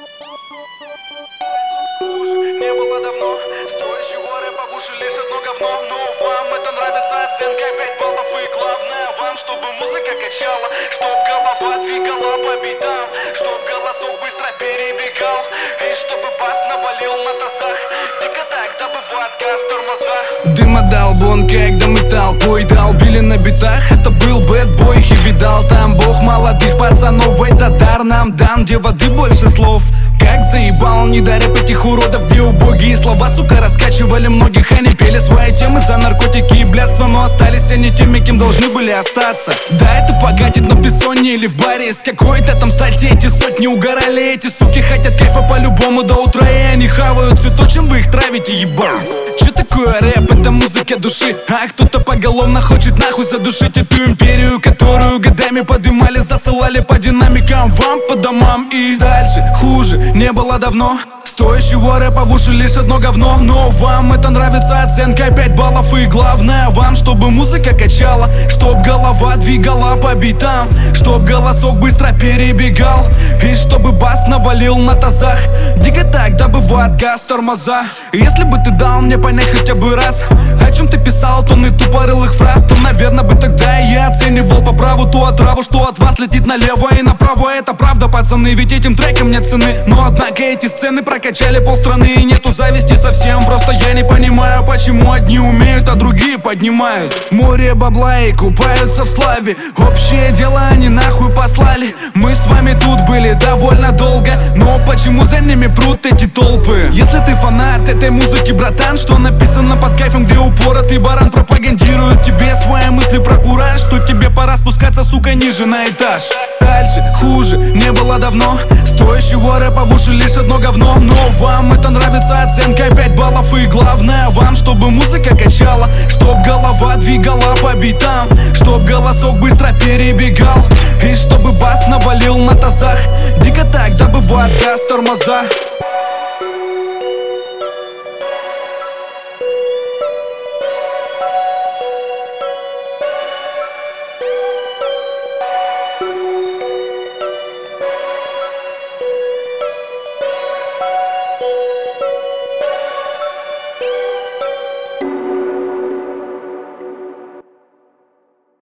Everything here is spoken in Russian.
Не было давно стоящего рэпа в уши, лишь одно говно. Но вам это нравится, оценка 5 баллов. И главное вам, чтобы музыка качала, чтоб голова двигала по битам, чтоб голосок быстро перебегал, и чтобы бас навалил на тазах. Дико так добывает газ тормоза. Дыма дал бон, когда мы толпой долбили на битах. Это был бэтбой, и видал там бог молодых пацанов. Это дар нам дан, где воды больше слов. Как заебал, не до рэп этих уродов, где убогие слова, сука, раскачивали многих. Они пели свои темы за наркотики и блядство, но остались они теми, кем должны были остаться. Да, это погатит на бессонье или в баре с какой-то там статьи. Эти сотни угорали, эти суки хотят кайфа по-любому до утра, и они хавают все то, чем вы их травите, ебал. Че такое рэп? Это музыка души, а кто-то поголовно хочет нахуй задушить эту империю, которую годами подымали, засылали по динамикам, вам по домам и дальше. Хуже не было давно стоящего рэпа в уши, лишь одно говно. Но вам это нравится, оценка 5 баллов. И главное вам, чтобы музыка качала, чтоб голова двигала по битам, чтоб голосок быстро перебегал, и чтобы бас навалил на тазах. Дико так добывает газ тормоза. Если бы ты дал мне понять хотя бы раз, о чем ты писал тонны тупорылых фраз, то, наверное, бы тогда я оценивал по праву ту отраву, что от вас летит налево и направо. Это правда, пацаны, ведь этим трекам нет цены. Но однако эти сцены прокачали полстраны, и нету зависти совсем. Просто я не понимаю, почему одни умеют, а другие поднимают море бабла и купаются в славе. Общее дело они нахуй послали. Мы с вами тут были довольно долго, но почему за ними прут эти толпы? Если ты фанат этой музыки, братан, что написано под кайфом, где упоротый баран пропагандирует тебе свои мысли про кураж, что тебе пора спускаться, сука, ниже на этаж. Дальше хуже не было давно стоящего рэпа в уши, лишь одно говно. Но вам это нравится, оценка 5 баллов. И главное вам, чтобы музыка качала, чтоб голова двигала по битам, чтоб голосок быстро перебегал, и чтобы бас навалил на тазах. Дико так добывает газ тормоза.